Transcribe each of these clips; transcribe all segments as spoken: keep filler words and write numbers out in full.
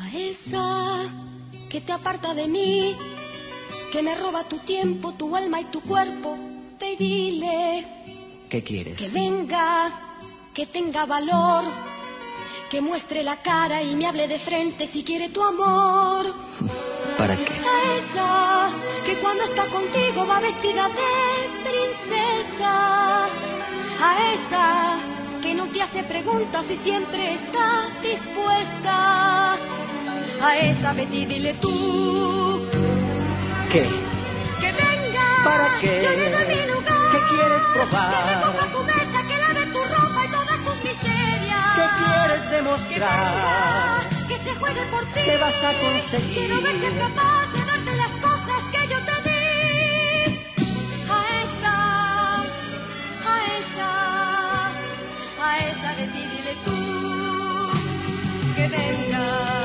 A esa que te aparta de mí, que me roba tu tiempo, tu alma y tu cuerpo, ve y dile. ¿Qué quieres? Que venga, que tenga valor, que muestre la cara y me hable de frente si quiere tu amor. ¿Para qué? A esa que cuando está contigo va vestida de princesa. A esa que no te hace preguntas y siempre está dispuesta. A esa vete y dile tú. ¿Qué? Que venga. ¿Para qué? Yo le doy mi lugar. ¿Qué quieres Que probar? recoja tu mesa, que lave tu ropa y todas tus miserias. ¿Qué quieres demostrar? Que venga, que se juegue por ti. ¿Qué vas a conseguir? Quiero ver que es capaz de darte las cosas que yo te di. A esa, a esa, a esa de ti dile tú. Que venga.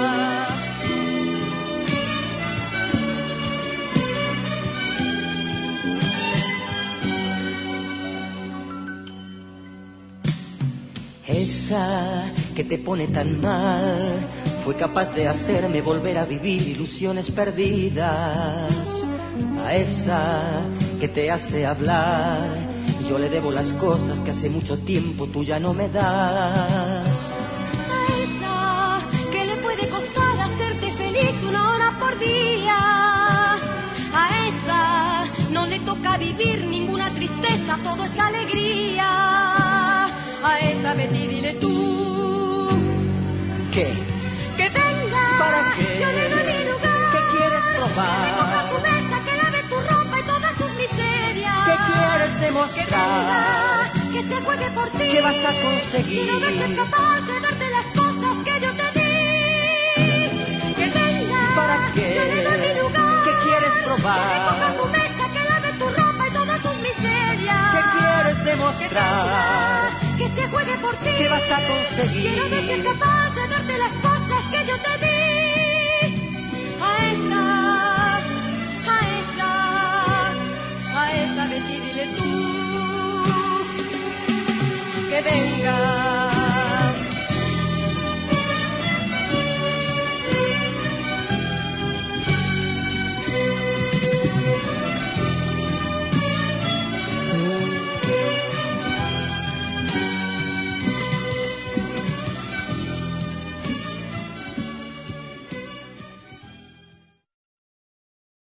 Esa que te pone tan mal fue capaz de hacerme volver a vivir ilusiones perdidas. A esa que te hace hablar, yo le debo las cosas que hace mucho tiempo tú ya no me das. A esa que le puede costar hacerte feliz una hora por día. A esa no le toca vivir ninguna tristeza, todo es alegría. A esa vete y dile tú. ¿Qué? Que venga. ¿Para qué? Yo le doy mi lugar. ¿Qué quieres probar? Que recoja tu mesa, que lave tu ropa y todas tus miserias. ¿Qué quieres Que demostrar? venga, que se juegue por ti. ¿Qué vas a conseguir? Quiero ver que es capaz de darte las cosas que yo te di. Que venga. ¿Para qué? Yo le doy mi lugar. ¿Qué quieres Que probar? recoja tu mesa, que lave tu ropa y todas tus miserias. ¿Qué quieres Que demostrar? venga, que se juegue por ti. ¿Qué vas a conseguir? Quiero ver que es capaz de darte las cosas que yo te di.